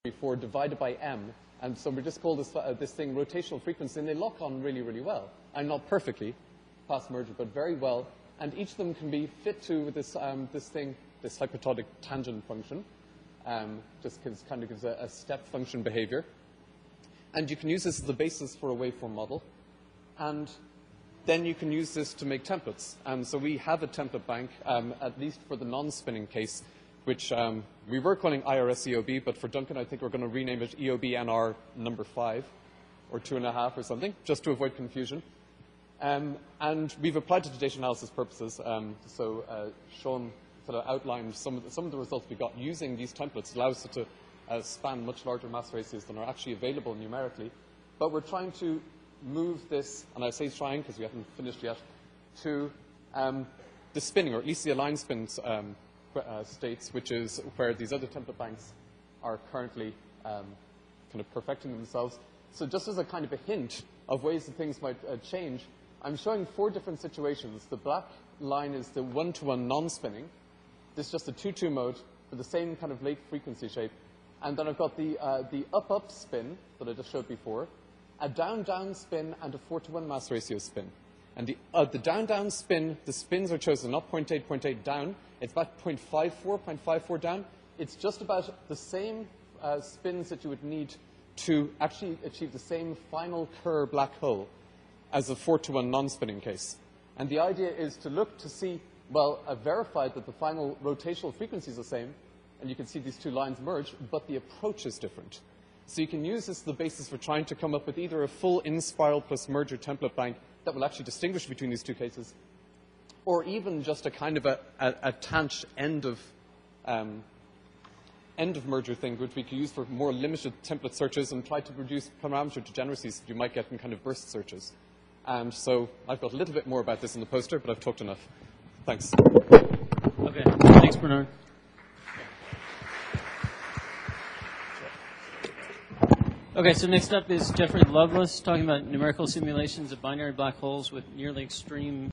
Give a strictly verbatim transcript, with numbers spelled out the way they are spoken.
for divided by m, and so we just call this, uh, this thing rotational frequency, and they lock on really, really well. And not perfectly, past merger, but very well. And each of them can be fit to this, um, this thing, this hypertonic tangent function. Um, just gives, kind of gives a, a step function behavior. And you can use this as the basis for a waveform model. And then you can use this to make templates. And so we have a template bank, um, at least for the non-spinning case, which um, we were calling I R S E O B, but for Duncan, I think we're going to rename it E O B N R number five, or two and a half or something, just to avoid confusion. Um, and we've applied it to data analysis purposes. Um, so uh, Sean sort of outlined some of, the, some of the results we got using these templates. It allows us to uh, span much larger mass ratios than are actually available numerically. But we're trying to move this, and I say trying because we haven't finished yet, to um, the spinning, or at least the aligned spins um, uh, states, which is where these other template banks are currently um, kind of perfecting themselves. So just as a kind of a hint of ways that things might uh, change, I'm showing four different situations. The black line is the one-to-one non-spinning. This is just a two-two mode for the same kind of late frequency shape. And then I've got the, uh, the up-up spin that I just showed before, a down-down spin, and a four-to-one mass ratio spin. And the, uh, the down-down spin, the spins are chosen not zero point eight, zero point eight down. It's about zero point five four, zero point five four down. It's just about the same uh, spins that you would need to actually achieve the same final Kerr black hole as a four-to-one non-spinning case. And the idea is to look to see, well, I've verified that the final rotational frequency is the same, and you can see these two lines merge, but the approach is different. So you can use this as the basis for trying to come up with either a full in-spiral plus merger template bank that will actually distinguish between these two cases, or even just a kind of a, a, a tangent end of, um, end of merger thing, which we could use for more limited template searches and try to reduce parameter degeneracies that you might get in kind of burst searches. And so I've got a little bit more about this in the poster, but I've talked enough. Thanks. Okay. Thanks, Bernard. Okay, so next up is Jeffrey Lovelace talking about numerical simulations of binary black holes with nearly extreme